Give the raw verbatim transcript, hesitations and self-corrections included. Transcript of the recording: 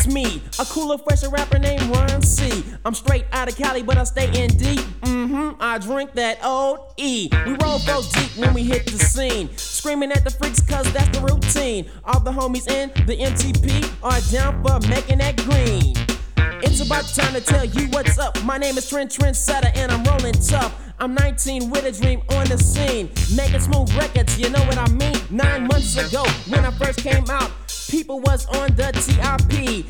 me, a cooler, fresher rapper named Ron C. I'm straight out of Cali, but I stay in D. Mm-hmm, I drink that old E. We roll so deep when we hit the scene, screaming at the freaks cause that's the routine. All the homies in the M T P are down for making that green. It's about time to tell you what's up. My name is Trent Trendsetter and I'm rolling tough. I'm nineteen with a dream on the scene, making smooth records, you know what I mean? Nine months ago when I first came out, people was on the T I P.